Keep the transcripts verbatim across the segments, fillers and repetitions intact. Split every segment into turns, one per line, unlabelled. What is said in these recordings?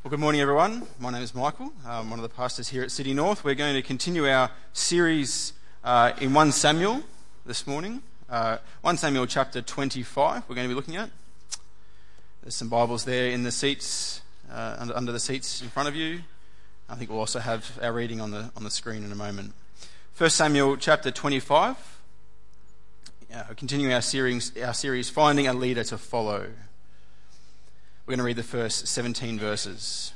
Well, good morning, everyone. My name is Michael. I'm one of the pastors here at City North. We're going to continue our series uh, in First Samuel this morning. Uh, First Samuel chapter twenty-five we're going to be looking at. There's some Bibles there in the seats, uh, under, under the seats in front of you. I think we'll also have our reading on the on the screen in a moment. First Samuel chapter twenty-five. Uh, continuing our series, our series, Finding a Leader to Follow. We're going to read the first seventeen verses.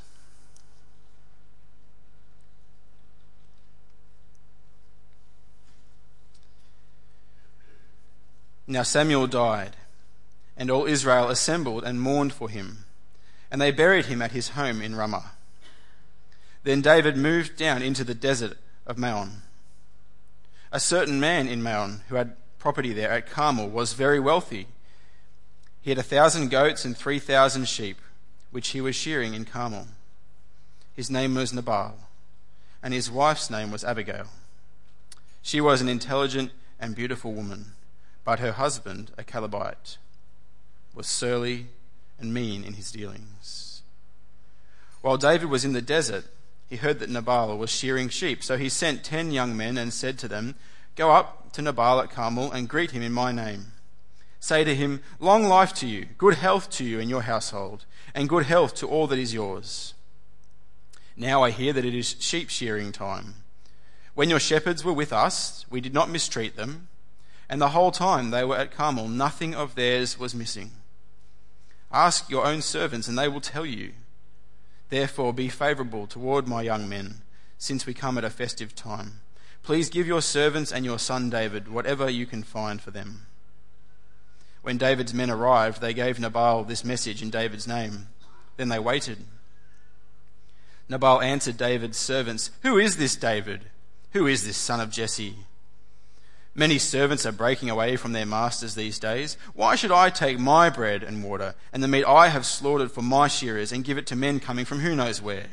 Now Samuel died, and all Israel assembled and mourned for him, and they buried him at his home in Ramah. Then David moved down into the desert of Maon. A certain man in Maon, who had property there at Carmel, was very wealthy. He had a thousand goats and three thousand sheep, which he was shearing in Carmel. His name was Nabal, and his wife's name was Abigail. She was an intelligent and beautiful woman, but her husband, a Calebite, was surly and mean in his dealings. While David was in the desert, he heard that Nabal was shearing sheep, so he sent ten young men and said to them, "Go up to Nabal at Carmel and greet him in my name. Say to him, 'Long life to you, good health to you and your household, and good health to all that is yours. Now I hear that it is sheep shearing time. When your shepherds were with us, we did not mistreat them, and the whole time they were at Carmel, nothing of theirs was missing. Ask your own servants, and they will tell you. Therefore be favourable toward my young men, since we come at a festive time. Please give your servants and your son David whatever you can find for them.' When David's men arrived, they gave Nabal this message in David's name. Then they waited. Nabal answered David's servants, 'Who is this David? Who is this son of Jesse? Many servants are breaking away from their masters these days. Why should I take my bread and water and the meat I have slaughtered for my shearers and give it to men coming from who knows where?'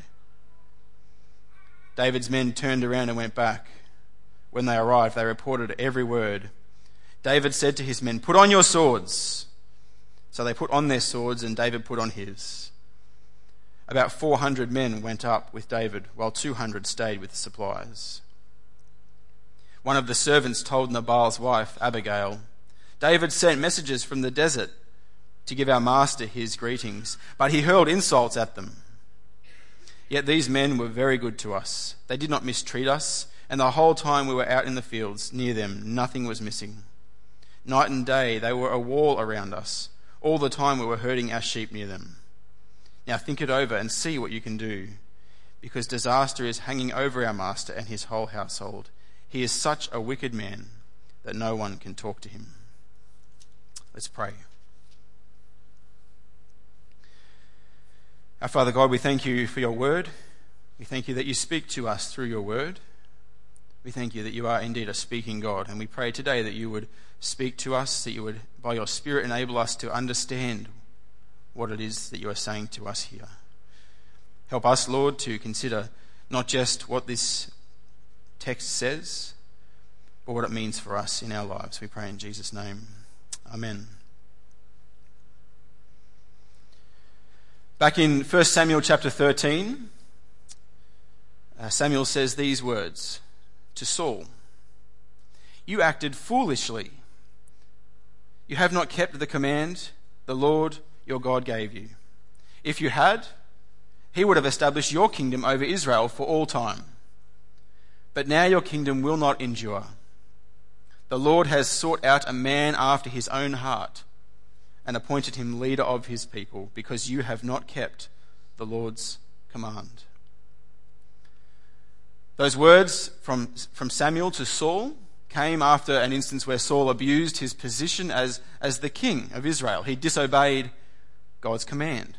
David's men turned around and went back. When they arrived, they reported every word. David said to his men, 'Put on your swords.' So they put on their swords, and David put on his. About four hundred men went up with David, while two hundred stayed with the supplies. One of the servants told Nabal's wife, Abigail, 'David sent messengers from the desert to give our master his greetings, but he hurled insults at them. Yet these men were very good to us. They did not mistreat us, and the whole time we were out in the fields near them, nothing was missing. Night and day they were a wall around us. All the time we were herding our sheep near them. Now think it over and see what you can do, because disaster is hanging over our master and his whole household. He is such a wicked man that no one can talk to him.'" Let's pray. Our Father God, we thank you for your word. We thank you that you speak to us through your word. We thank you that you are indeed a speaking God, and we pray today that you would speak to us, that you would, by your Spirit, enable us to understand what it is that you are saying to us here. Help us, Lord, to consider not just what this text says, but what it means for us in our lives. We pray in Jesus' name. Amen. Back in First Samuel chapter thirteen, uh, Samuel says these words to Saul: "You acted foolishly. You have not kept the command the Lord your God gave you. If you had, he would have established your kingdom over Israel for all time. But now your kingdom will not endure. The Lord has sought out a man after his own heart and appointed him leader of his people, because you have not kept the Lord's command." Those words from, from Samuel to Saul came after an instance where Saul abused his position as, as the king of Israel. He disobeyed God's command.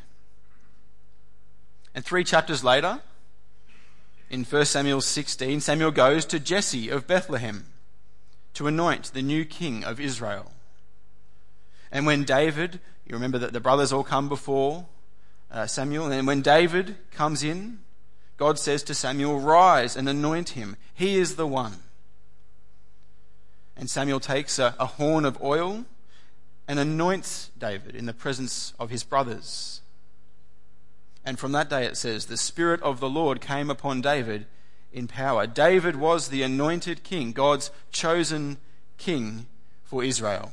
And three chapters later, in First Samuel sixteen, Samuel goes to Jesse of Bethlehem to anoint the new king of Israel. And when David, you remember that the brothers all come before uh, Samuel, and when David comes in, God says to Samuel, "Rise and anoint him. He is the one." And Samuel takes a, a horn of oil and anoints David in the presence of his brothers. And from that day it says, the Spirit of the Lord came upon David in power. David was the anointed king, God's chosen king for Israel.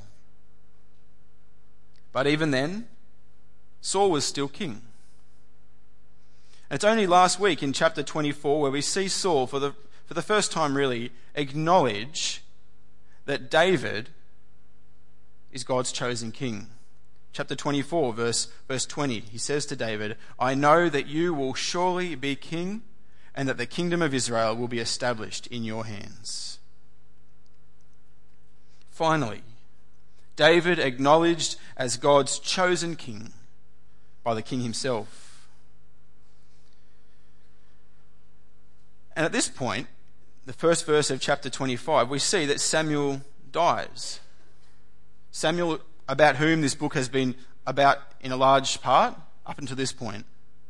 But even then, Saul was still king. And it's only last week in chapter twenty-four where we see Saul, for the, for the first time really, acknowledge that David is God's chosen king. Chapter twenty-four, verse, verse twenty, he says to David, I know that you will surely be king, and that the kingdom of Israel will be established in your hands. Finally, David acknowledged as God's chosen king by the king himself. And at this point, the first verse of chapter twenty-five, we see that Samuel dies. Samuel, about whom this book has been about in a large part up until this point.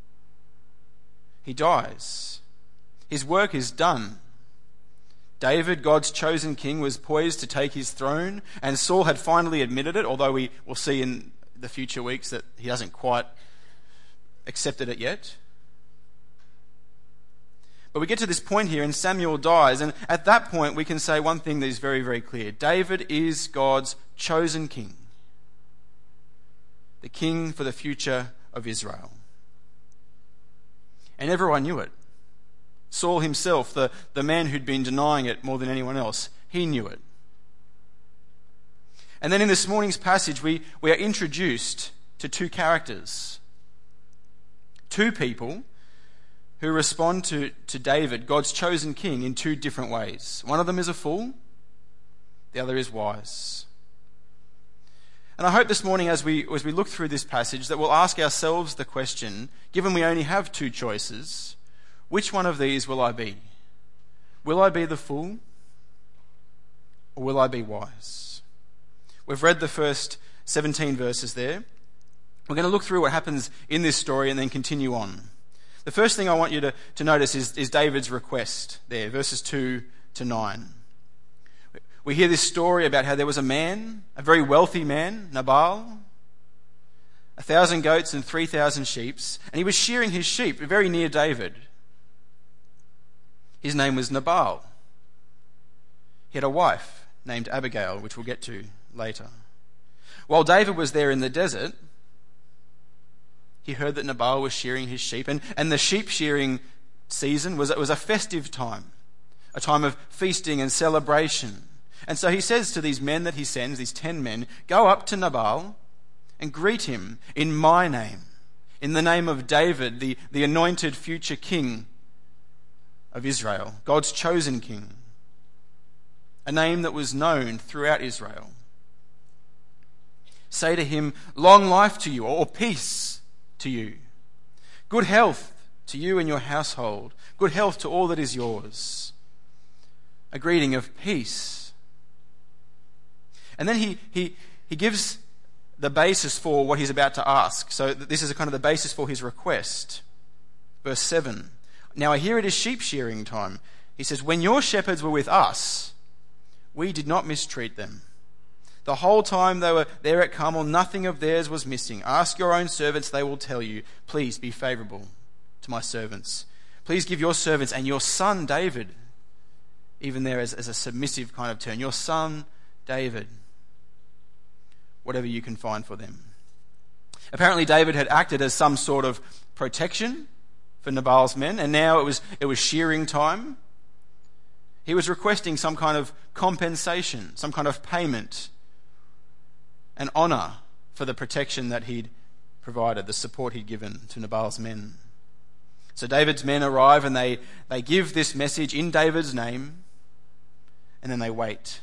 He dies. His work is done. David, God's chosen king, was poised to take his throne, and Saul had finally admitted it, although we will see in the future weeks that he hasn't quite accepted it yet. But we get to this point here and Samuel dies, and at that point we can say one thing that is very, very clear. David is God's chosen king, the king for the future of Israel. And everyone knew it. Saul himself, the, the man who'd been denying it more than anyone else, he knew it. And then in this morning's passage, we, we are introduced to two characters. Two people who respond to, to David, God's chosen king, in two different ways. One of them is a fool, the other is wise. And I hope this morning as we, as we look through this passage that we'll ask ourselves the question, given we only have two choices, which one of these will I be? Will I be the fool, or will I be wise? We've read the first seventeen verses there. We're going to look through what happens in this story and then continue on. The first thing I want you to, to notice is, is David's request there, verses two to nine. We hear this story about how there was a man, a very wealthy man, Nabal, a thousand goats and three thousand sheep, and he was shearing his sheep very near David. His name was Nabal. He had a wife named Abigail, which we'll get to later. While David was there in the desert, he heard that Nabal was shearing his sheep, and, and the sheep shearing season was, was a festive time, a time of feasting and celebration. And so he says to these men that he sends, these ten men, go up to Nabal and greet him in my name, in the name of David, the, the anointed future king of Israel, God's chosen king, a name that was known throughout Israel. Say to him, long life to you, or peace to you. Good health to you and your household. Good health to all that is yours. A greeting of peace. And then he, he, he gives the basis for what he's about to ask. So this is a kind of the basis for his request. Verse seven. Now I hear it is sheep shearing time. He says, when your shepherds were with us, we did not mistreat them. The whole time they were there at Carmel, nothing of theirs was missing. Ask your own servants, they will tell you. Please be favorable to my servants. Please give your servants and your son David, even there as, as a submissive kind of turn, your son David, whatever you can find for them. Apparently David had acted as some sort of protection for Nabal's men, and now it was it was shearing time. He was requesting some kind of compensation, some kind of payment, an honour for the protection that he'd provided, the support he'd given to Nabal's men. So David's men arrive and they, they give this message in David's name, and then they wait.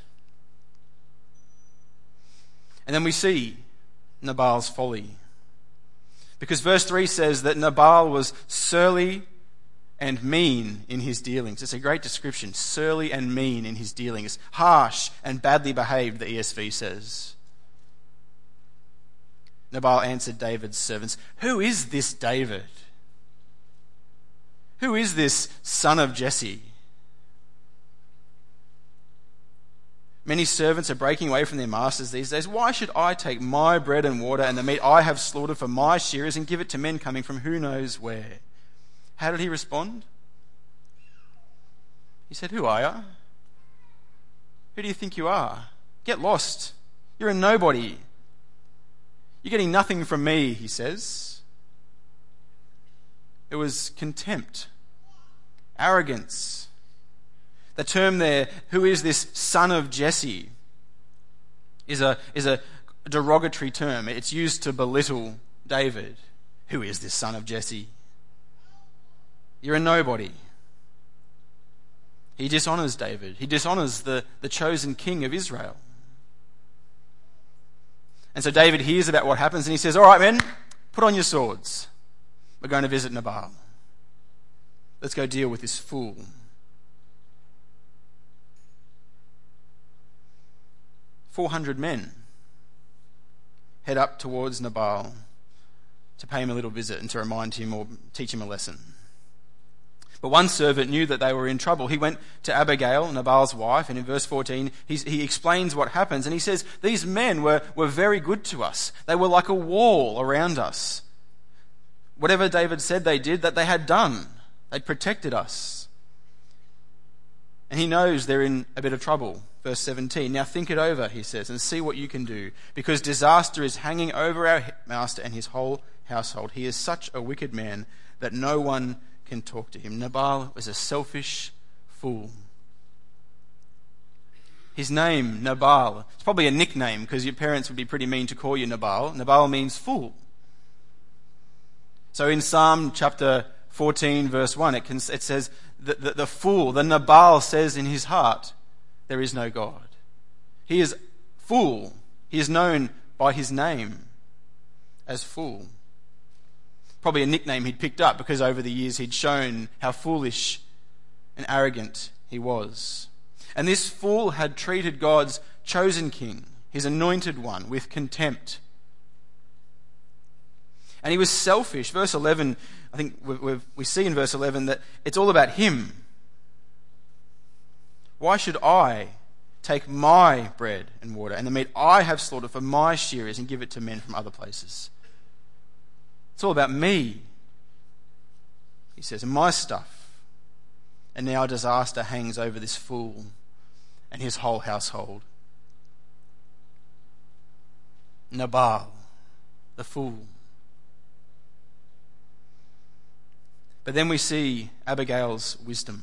And then we see Nabal's folly. Because verse three says that Nabal was surly and mean in his dealings. It's a great description, surly and mean in his dealings. Harsh and badly behaved, the E S V says. Nabal answered David's servants, who is this David? Who is this son of Jesse? Many servants are breaking away from their masters these days. Why should I take my bread and water and the meat I have slaughtered for my shearers and give it to men coming from who knows where?" How did he respond? He said, "Who are you? Who do you think you are? Get lost. You're a nobody. You're getting nothing from me," he says. It was contempt, arrogance. The term there, "who is this son of Jesse," is a, is a derogatory term. It's used to belittle David. Who is this son of Jesse? You're a nobody. He dishonors David. He dishonors the, the chosen king of Israel. And so David hears about what happens and he says, "All right, men, put on your swords. We're going to visit Nabal. Let's go deal with this fool." Four hundred men head up towards Nabal to pay him a little visit and to remind him or teach him a lesson. But one servant knew that they were in trouble. He went to Abigail, Nabal's wife, and in verse fourteen, he, he explains what happens. And he says, "These men were, were very good to us. They were like a wall around us. Whatever David said they did, that they had done. They'd protected us." And he knows they're in a bit of trouble. Verse seventeen, "Now think it over," he says, "and see what you can do, because disaster is hanging over our master and his whole household. He is such a wicked man that no one can talk to him." Nabal was a selfish fool. His name, Nabal, it's probably a nickname because your parents would be pretty mean to call you Nabal. Nabal means fool. So in Psalm chapter fourteen, verse one, it, can, it says, the, the, the fool, the Nabal says in his heart, "There is no God." He is fool. He is known by his name as fool. Probably a nickname he'd picked up because over the years he'd shown how foolish and arrogant he was. And this fool had treated God's chosen king, his anointed one, with contempt. And he was selfish. Verse eleven, I think we we've, we see in verse eleven that it's all about him. "Why should I take my bread and water and the meat I have slaughtered for my shearers and give it to men from other places?" It's all about me, he says, and my stuff. And now disaster hangs over this fool and his whole household. Nabal, the fool. But then we see Abigail's wisdom.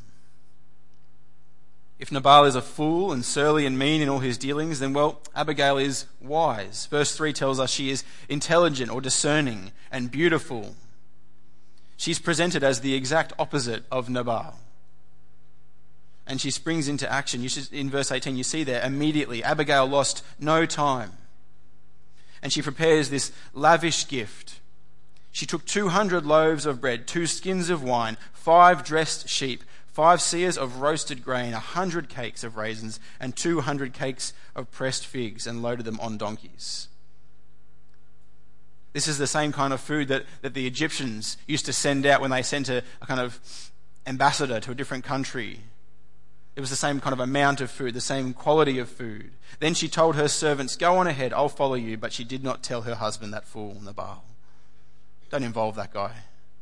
If Nabal is a fool and surly and mean in all his dealings, then, well, Abigail is wise. Verse three tells us she is intelligent or discerning and beautiful. She's presented as the exact opposite of Nabal. And she springs into action. You should, in verse eighteen, you see there, immediately, Abigail lost no time. And she prepares this lavish gift. She took two hundred loaves of bread, two skins of wine, five dressed sheep, five seahs of roasted grain, a hundred cakes of raisins, and two hundred cakes of pressed figs, and loaded them on donkeys. This is the same kind of food that, that the Egyptians used to send out when they sent a, a kind of ambassador to a different country. It was the same kind of amount of food, the same quality of food. Then she told her servants, "Go on ahead, I'll follow you." But she did not tell her husband, that fool, Nabal. Don't involve that guy.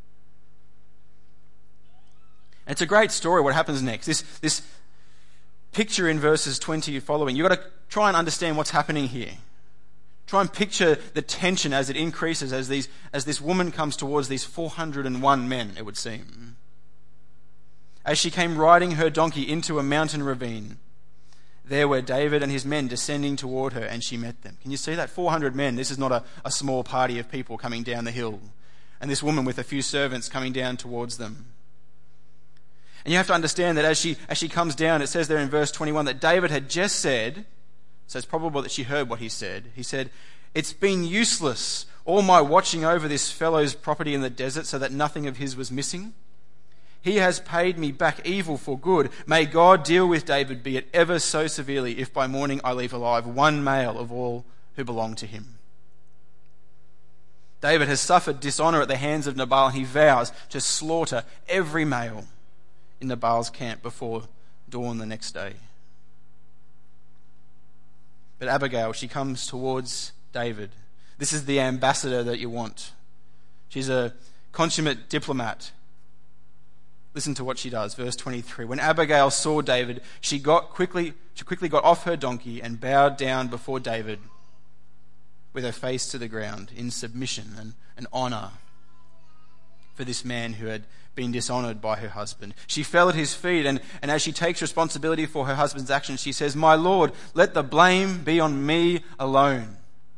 And it's a great story what happens next. This, this picture in verses twenty following, you've got to try and understand what's happening here. Try and picture the tension as it increases, as these, as this woman comes towards these four hundred and one men, it would seem. As she came riding her donkey into a mountain ravine, there were David and his men descending toward her, and she met them. Can you see that? four hundred men. This is not a, a small party of people coming down the hill. And this woman with a few servants coming down towards them. And you have to understand that as she as she comes down, it says there in verse twenty-one that David had just said, so it's probable that she heard what he said. He said, "It's been useless, all my watching over this fellow's property in the desert so that nothing of his was missing. He has paid me back evil for good. May God deal with David, be it ever so severely, if by morning I leave alive one male of all who belong to him." David has suffered dishonor at the hands of Nabal, and he vows to slaughter every male in Nabal's camp before dawn the next day. But Abigail, she comes towards David. This is the ambassador that you want. She's a consummate diplomat. Listen to what she does, verse twenty-three. When Abigail saw David, she got quickly, she quickly got off her donkey and bowed down before David with her face to the ground in submission and, and honor for this man who had been dishonored by her husband. She fell at his feet, and, and as she takes responsibility for her husband's actions, she says, "My Lord, let the blame be on me alone."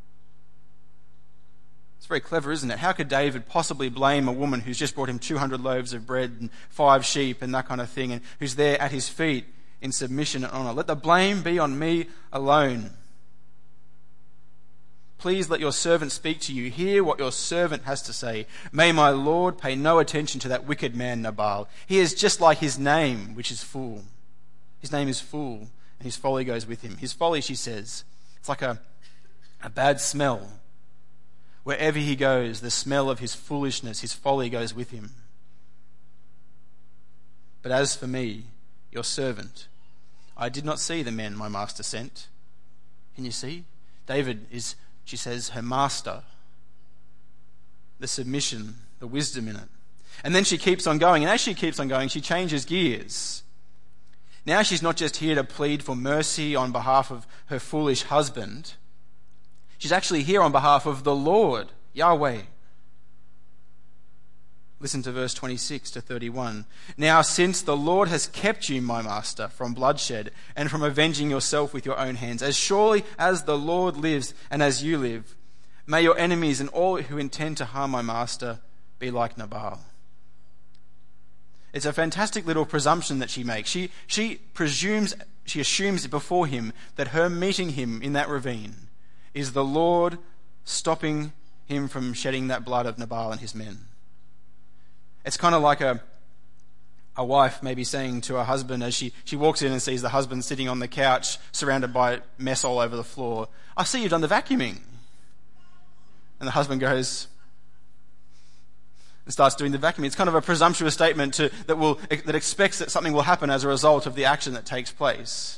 It's very clever, isn't it? How could David possibly blame a woman who's just brought him two hundred loaves of bread and five sheep and that kind of thing, and who's there at his feet in submission and honor? Let the blame be on me alone. Please let your servant speak to you. Hear what your servant has to say. May my Lord pay no attention to that wicked man Nabal. He is just like his name, which is fool. His name is fool, and his folly goes with him. His folly, she says, it's like a, a bad smell. Wherever he goes, the smell of his foolishness, his folly goes with him. But as for me, your servant, I did not see the men my master sent. Can you see? David is, she says, her master. The submission, the wisdom in it. And then she keeps on going. And as she keeps on going, she changes gears. Now she's not just here to plead for mercy on behalf of her foolish husband. She's actually here on behalf of the Lord, Yahweh. Listen to verse twenty-six to thirty-one. Now, since the Lord has kept you, my master, from bloodshed and from avenging yourself with your own hands, as surely as the Lord lives and as you live, may your enemies and all who intend to harm my master be like Nabal. It's a fantastic little presumption that she makes. She, she presumes, she assumes before him that her meeting him in that ravine is the Lord stopping him from shedding that blood of Nabal and his men. It's kind of like a a wife maybe saying to her husband as she, she walks in and sees the husband sitting on the couch surrounded by mess all over the floor. "I see you've done the vacuuming." And the husband goes and starts doing the vacuuming. It's kind of a presumptuous statement to, that will that expects that something will happen as a result of the action that takes place.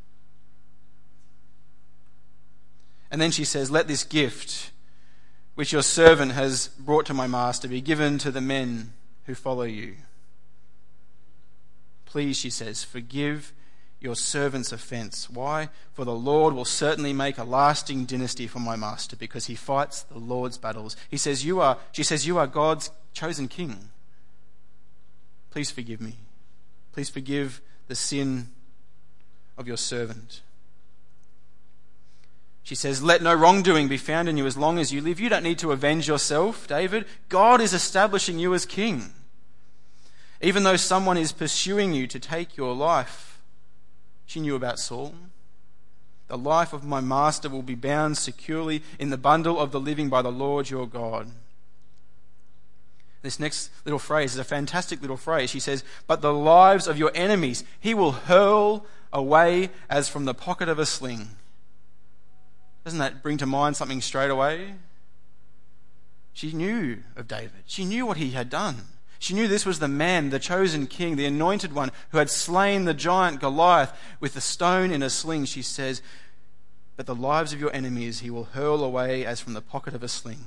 And then she says, "Let this gift which your servant has brought to my master be given to the men who follow you. Please," she says, "forgive your servant's offense." Why? "For the Lord will certainly make a lasting dynasty for my master, because he fights the Lord's battles." He says, "You are," she says, "you are God's chosen king. Please forgive me. Please forgive the sin of your servant." She says, "Let no wrongdoing be found in you as long as you live." You don't need to avenge yourself, David. God is establishing you as king. Even though someone is pursuing you to take your life. She knew about Saul. "The life of my master will be bound securely in the bundle of the living by the Lord your God." This next little phrase is a fantastic little phrase. She says, "But the lives of your enemies he will hurl away as from the pocket of a sling." Doesn't that bring to mind something straight away? She knew of David. She knew what he had done. She knew this was the man, the chosen king, the anointed one, who had slain the giant Goliath with the stone in a sling. She says, "But the lives of your enemies he will hurl away as from the pocket of a sling."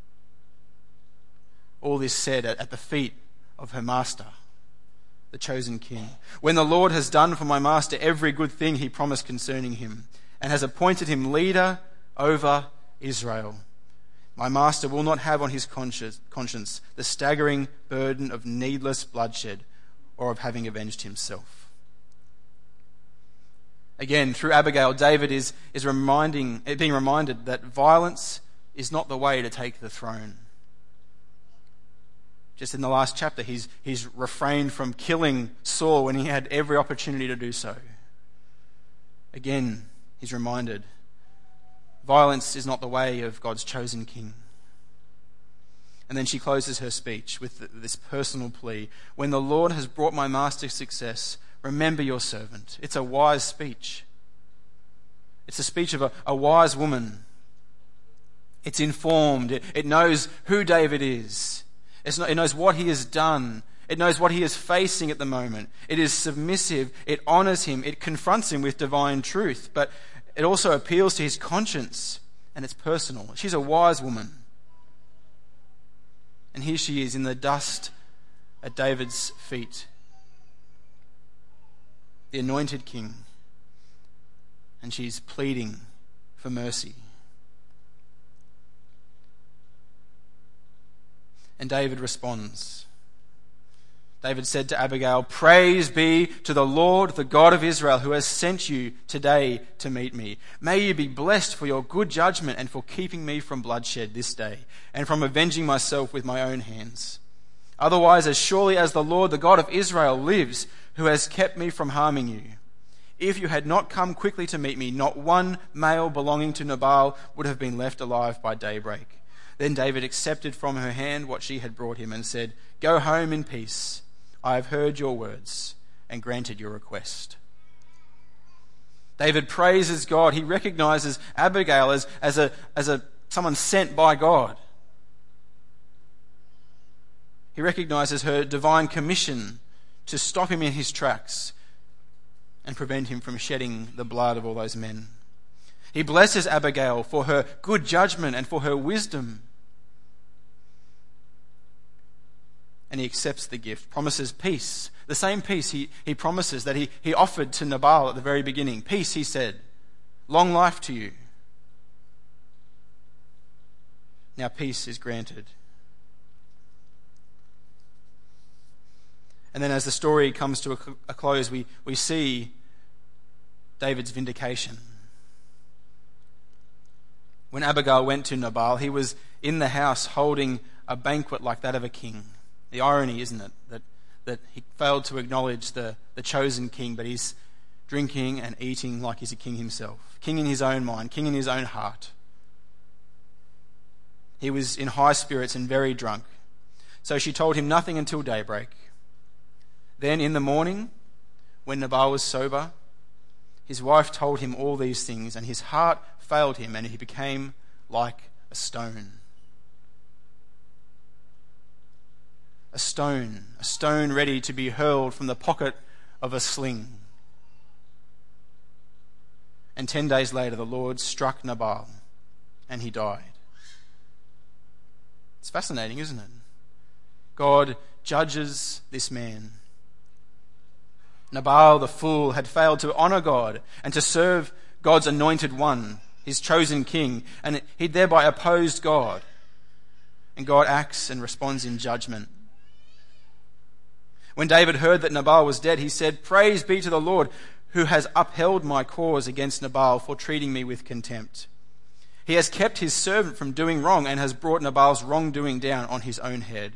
All this said at the feet of her master, the chosen king. "When the Lord has done for my master every good thing he promised concerning him, and has appointed him leader over Israel, my master will not have on his conscience the staggering burden of needless bloodshed or of having avenged himself." Again, through Abigail, David is, is reminding, being reminded that violence is not the way to take the throne. Just in the last chapter, he's, he's refrained from killing Saul when he had every opportunity to do so. Again, he's reminded, violence is not the way of God's chosen king. And then she closes her speech with this personal plea. "When the Lord has brought my master success, remember your servant." It's a wise speech. It's a speech of a, a wise woman. It's informed. It, it knows who David is. It's not, it knows what he has done. It knows what he is facing at the moment. It is submissive. It honors him. It confronts him with divine truth. But it also appeals to his conscience, and it's personal. She's a wise woman. And here she is in the dust at David's feet, the anointed king, and she's pleading for mercy. And David responds. David said to Abigail, "Praise be to the Lord, the God of Israel, who has sent you today to meet me. May you be blessed for your good judgment and for keeping me from bloodshed this day, and from avenging myself with my own hands. Otherwise, as surely as the Lord, the God of Israel, lives, who has kept me from harming you, if you had not come quickly to meet me, not one male belonging to Nabal would have been left alive by daybreak." Then David accepted from her hand what she had brought him and said, "Go home in peace. I have heard your words and granted your request." David praises God. He recognizes Abigail as, as, a, as a someone sent by God. He recognizes her divine commission to stop him in his tracks and prevent him from shedding the blood of all those men. He blesses Abigail for her good judgment and for her wisdom. And he accepts the gift, promises peace. The same peace he, he promises that he, he offered to Nabal at the very beginning. Peace, he said. Long life to you. Now peace is granted. And then as the story comes to a, a close, we, we see David's vindication. When Abigail went to Nabal, he was in the house holding a banquet like that of a king. The irony, isn't it, that, that he failed to acknowledge the, the chosen king, but he's drinking and eating like he's a king himself. King in his own mind, king in his own heart. He was in high spirits and very drunk. So she told him nothing until daybreak. Then in the morning, when Nabal was sober, his wife told him all these things, and his heart failed him, and he became like a stone. A stone, a stone ready to be hurled from the pocket of a sling. And ten days later, the Lord struck Nabal, and he died. It's fascinating, isn't it? God judges this man. Nabal, the fool, had failed to honor God and to serve God's anointed one, his chosen king, and he thereby opposed God. And God acts and responds in judgment. When David heard that Nabal was dead, he said, "Praise be to the Lord, who has upheld my cause against Nabal for treating me with contempt. He has kept his servant from doing wrong and has brought Nabal's wrongdoing down on his own head."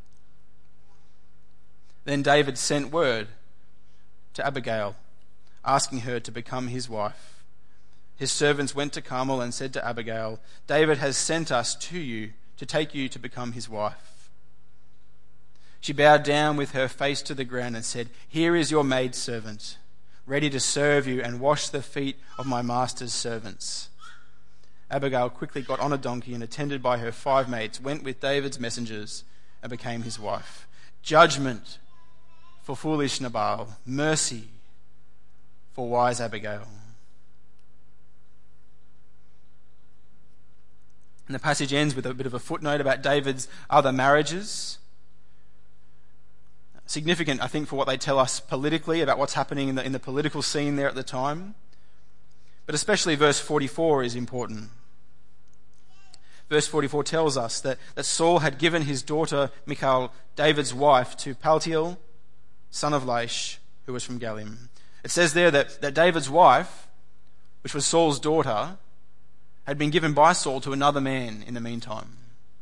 Then David sent word to Abigail, asking her to become his wife. His servants went to Carmel and said to Abigail, "David has sent us to you to take you to become his wife." She bowed down with her face to the ground and said, "Here is your maidservant, ready to serve you and wash the feet of my master's servants." Abigail quickly got on a donkey and, attended by her five maids, went with David's messengers and became his wife. Judgment for foolish Nabal, mercy for wise Abigail. And the passage ends with a bit of a footnote about David's other marriages. Significant, I think, for what they tell us politically about what's happening in the, in the political scene there at the time. But especially verse forty-four is important. Verse forty-four tells us that, that Saul had given his daughter Michal, David's wife, to Paltiel, son of Laish, who was from Galim. It says there that, that David's wife, which was Saul's daughter, had been given by Saul to another man in the meantime.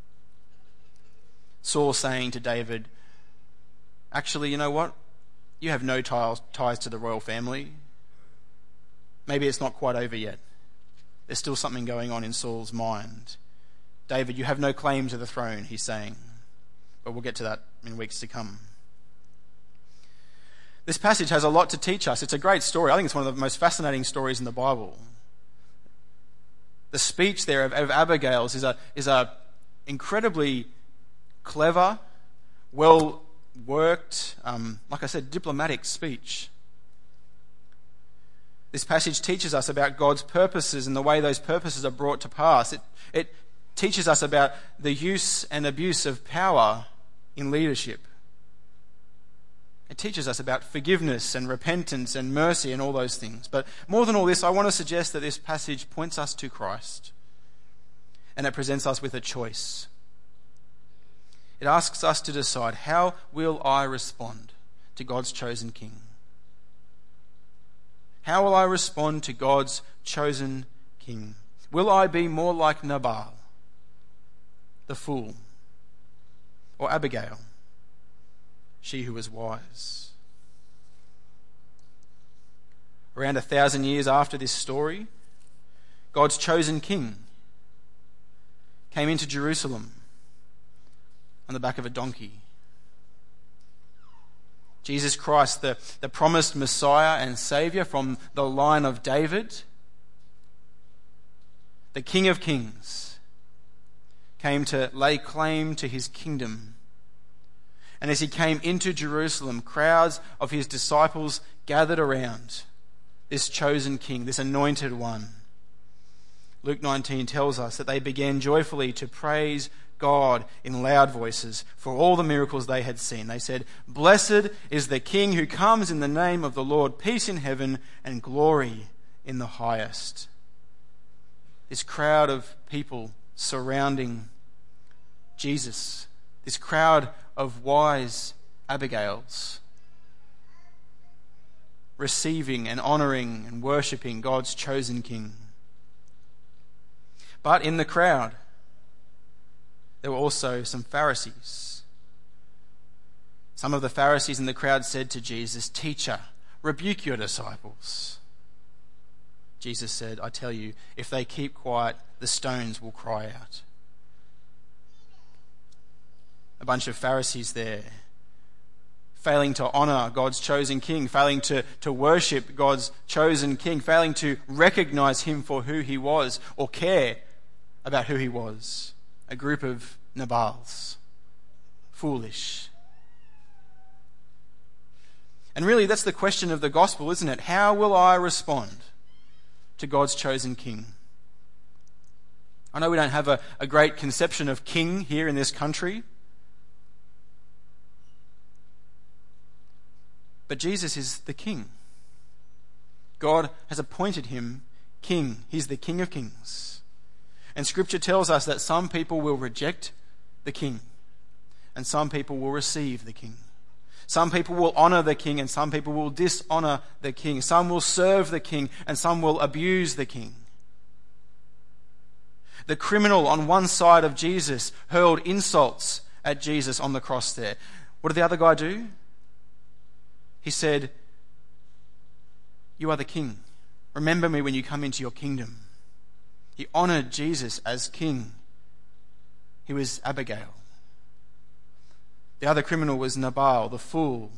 Saul saying to David, "Actually, you know what? You have no ties, ties to the royal family. Maybe it's not quite over yet. There's still something going on in Saul's mind. David, you have no claim to the throne," he's saying. But we'll get to that in weeks to come. This passage has a lot to teach us. It's a great story. I think it's one of the most fascinating stories in the Bible. The speech there of, of Abigail's is a is a incredibly clever, well worked, um, like I said, diplomatic speech. This passage teaches us about God's purposes and the way those purposes are brought to pass. It, it teaches us about the use and abuse of power in leadership. It teaches us about forgiveness and repentance and mercy and all those things. But more than all this, I want to suggest that this passage points us to Christ, and it presents us with a choice. It asks us to decide, how will I respond to God's chosen king? How will I respond to God's chosen king? Will I be more like Nabal, the fool, or Abigail, she who was wise? Around a thousand years after this story, God's chosen king came into Jerusalem on the back of a donkey. Jesus Christ, the, the promised Messiah and Saviour from the line of David, the King of Kings, came to lay claim to his kingdom. And as he came into Jerusalem, crowds of his disciples gathered around this chosen king, this anointed one. Luke nineteen tells us that they began joyfully to praise God in loud voices for all the miracles they had seen. They said, "Blessed is the King who comes in the name of the Lord, peace in heaven and glory in the highest." This crowd of people surrounding Jesus, this crowd of wise Abigails, receiving and honouring and worshipping God's chosen king. But in the crowd, there were also some Pharisees. Some of the Pharisees in the crowd said to Jesus, "Teacher, rebuke your disciples." Jesus said, "I tell you, if they keep quiet, the stones will cry out." A bunch of Pharisees there, failing to honour God's chosen king, failing to, to worship God's chosen king, failing to recognise him for who he was or care about who he was. A group of Nabals, foolish. And really, that's the question of the gospel, isn't it? How will I respond to God's chosen king? I know we don't have a, a great conception of king here in this country, but Jesus is the king. God has appointed him king. He's the King of Kings. And Scripture tells us that some people will reject the king, and some people will receive the king. Some people will honour the king, and some people will dishonour the king. Some will serve the king, and some will abuse the king. The criminal on one side of Jesus hurled insults at Jesus on the cross there. What did the other guy do? He said, "You are the king. Remember me when you come into your kingdom." He honoured Jesus as king. He was Abigail. The other criminal was Nabal, the fool.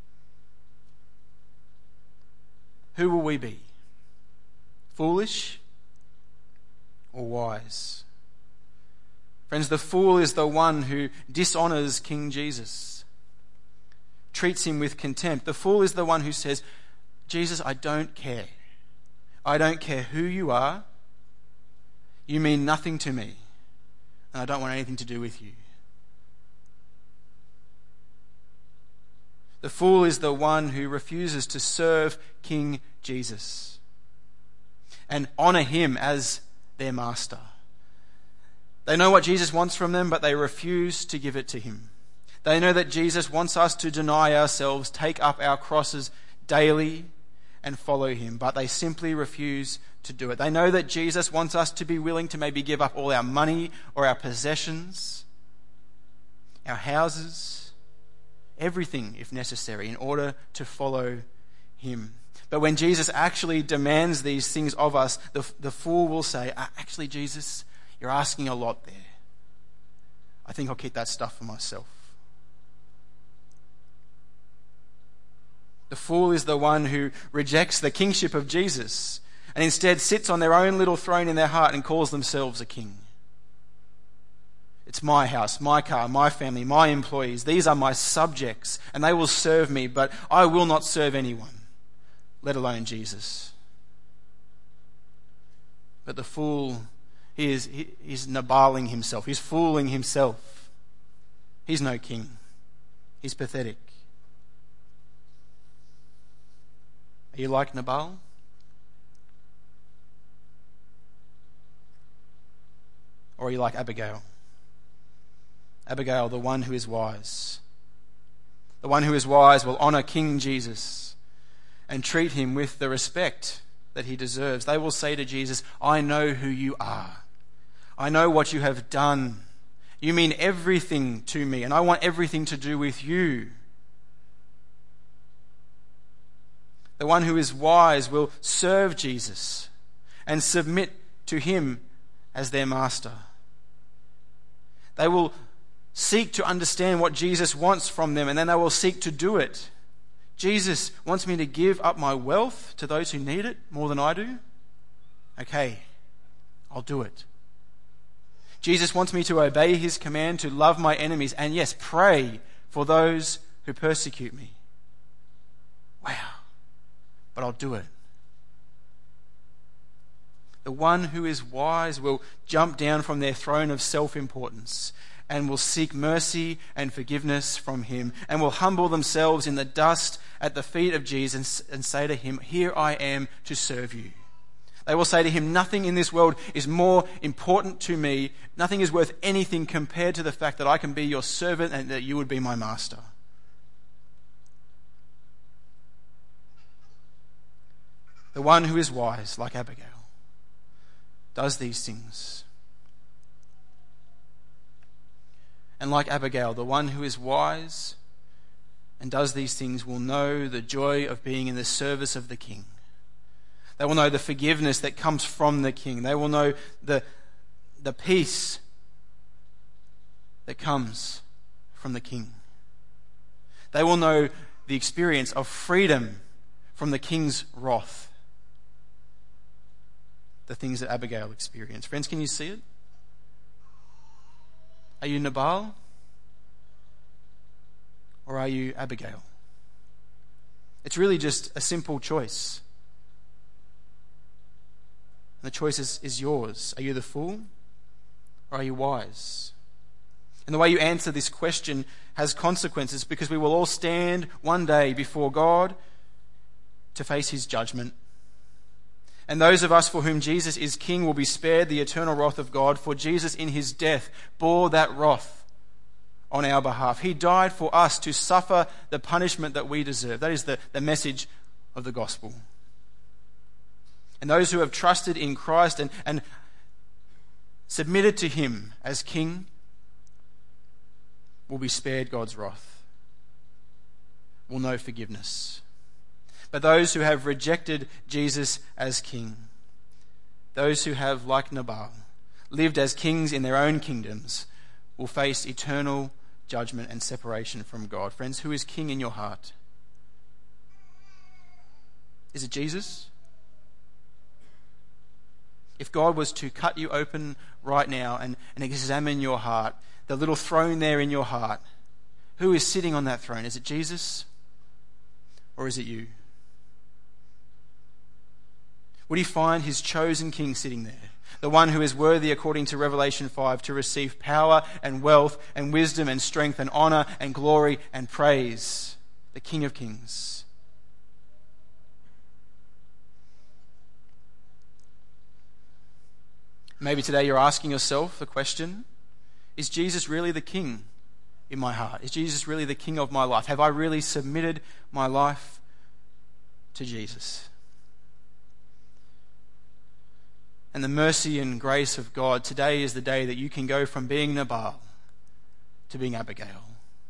Who will we be? Foolish or wise? Friends, the fool is the one who dishonours King Jesus, treats him with contempt. The fool is the one who says, "Jesus, I don't care. I don't care who you are. You mean nothing to me, and I don't want anything to do with you." The fool is the one who refuses to serve King Jesus and honour him as their master. They know what Jesus wants from them, but they refuse to give it to him. They know that Jesus wants us to deny ourselves, take up our crosses daily and follow him, but they simply refuse to do it. They know that Jesus wants us to be willing to maybe give up all our money or our possessions, our houses, everything if necessary, in order to follow him. But when Jesus actually demands these things of us, the, the fool will say, ah, actually, Jesus, you're asking a lot there. I think I'll keep that stuff for myself. The fool is the one who rejects the kingship of Jesus and instead sits on their own little throne in their heart and calls themselves a king. It's my house, my car, my family, my employees. These are my subjects, and they will serve me, but I will not serve anyone, let alone Jesus. But the fool, he is he, he's Nabaling himself. He's fooling himself. He's no king. He's pathetic. Are you like Nabal? Or are you like Abigail? Abigail, the one who is wise. The one who is wise will honor King Jesus and treat him with the respect that he deserves. They will say to Jesus, I know who you are. I know what you have done. You mean everything to me, and I want everything to do with you. The one who is wise will serve Jesus and submit to him as their master. They will seek to understand what Jesus wants from them, and then they will seek to do it. Jesus wants me to give up my wealth to those who need it more than I do. Okay, I'll do it. Jesus wants me to obey his command to love my enemies and, yes, pray for those who persecute me. Wow, but I'll do it. The one who is wise will jump down from their throne of self-importance and will seek mercy and forgiveness from him, and will humble themselves in the dust at the feet of Jesus and say to him, here I am to serve you. They will say to him, nothing in this world is more important to me. Nothing is worth anything compared to the fact that I can be your servant and that you would be my master. The one who is wise, like Abigail, does these things. And like Abigail, the one who is wise and does these things will know the joy of being in the service of the King. They will know the forgiveness that comes from the King. They will know the, the peace that comes from the King. They will know the experience of freedom from the King's wrath. The things that Abigail experienced. Friends, can you see it? Are you Nabal? Or are you Abigail? It's really just a simple choice. And the choice is, is yours. Are you the fool? Or are you wise? And the way you answer this question has consequences, because we will all stand one day before God to face his judgment. And those of us for whom Jesus is King will be spared the eternal wrath of God, for Jesus in his death bore that wrath on our behalf. He died for us to suffer the punishment that we deserve. That is the, the message of the gospel. And those who have trusted in Christ and, and submitted to him as King will be spared God's wrath, will know forgiveness. But those who have rejected Jesus as King, those who have, like Nabal, lived as kings in their own kingdoms, will face eternal judgment and separation from God. Friends, who is King in your heart? Is it Jesus? If God was to cut you open right now and, and examine your heart, the little throne there in your heart, who is sitting on that throne? Is it Jesus? Or is it you? Would he find his chosen king sitting there? The one who is worthy, according to Revelation five, to receive power and wealth and wisdom and strength and honor and glory and praise. The King of Kings. Maybe today you're asking yourself the question, is Jesus really the King in my heart? Is Jesus really the King of my life? Have I really submitted my life to Jesus? And the mercy and grace of God, today is the day that you can go from being Nabal to being Abigail.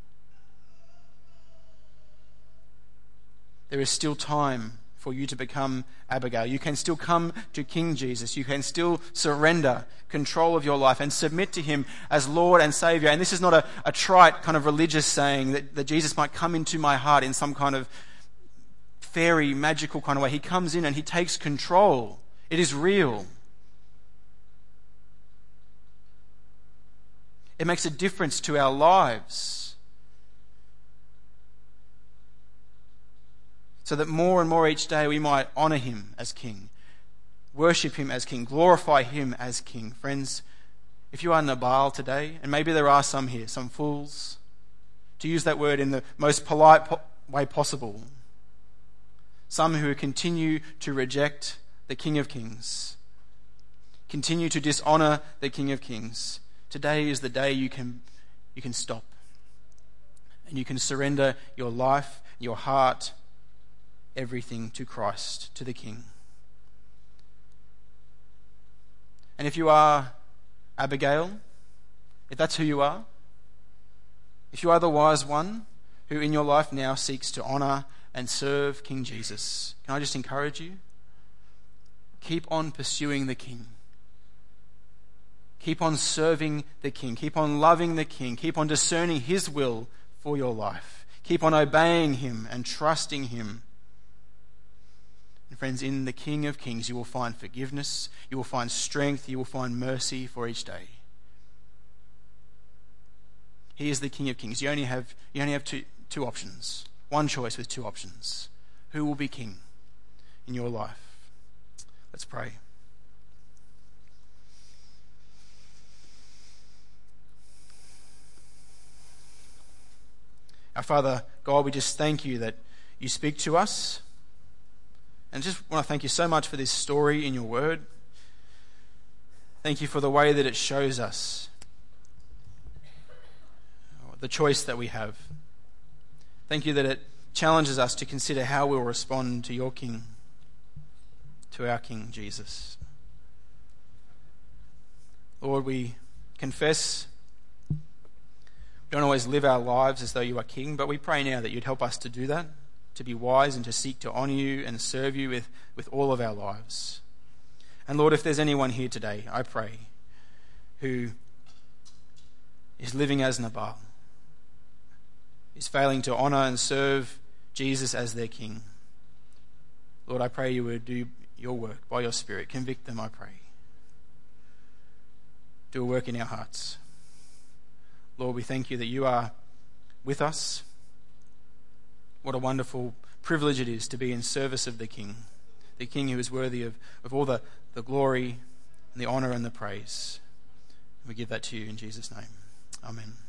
There is still time for you to become Abigail. You can still come to King Jesus. You can still surrender control of your life and submit to him as Lord and Saviour. And this is not a, a trite kind of religious saying that, that Jesus might come into my heart in some kind of fairy, magical kind of way. He comes in and he takes control. It is real. It makes a difference to our lives. So that more and more each day we might honour him as King. Worship him as king. Glorify him as king. Friends, if you are Nabal today, and maybe there are some here, some fools, to use that word in the most polite po- way possible, some who continue to reject the King of Kings, continue to dishonor the King of Kings, today is the day you can you can stop. And you can surrender your life, your heart, everything to Christ, to the King. And if you are Abigail, if that's who you are, if you are the wise one who in your life now seeks to honor and serve King Jesus, can I just encourage you? Keep on pursuing the King. Keep on serving the King. Keep on loving the King. Keep on discerning his will for your life. Keep on obeying him and trusting him. And friends, in the King of Kings, you will find forgiveness, you will find strength, you will find mercy for each day. He is the King of Kings. You only have you only have two two options. One choice with two options. Who will be king in your life? Let's pray. Our Father, God, we just thank you that you speak to us. And just want to thank you so much for this story in your word. Thank you for the way that it shows us the choice that we have. Thank you that it challenges us to consider how we'll respond to your King, to our King, Jesus. Lord, we confess we don't always live our lives as though you are King, but we pray now that you'd help us to do that, to be wise and to seek to honour you and serve you with, with all of our lives. And Lord, if there's anyone here today, I pray, who is living as Nabal, is failing to honour and serve Jesus as their King, Lord, I pray you would do your work by your Spirit. Convict them, I pray. Do a work in our hearts. Lord, we thank you that you are with us. What a wonderful privilege it is to be in service of the King, the King who is worthy of, of all the, the glory and the honour and the praise. We give that to you in Jesus' name. Amen.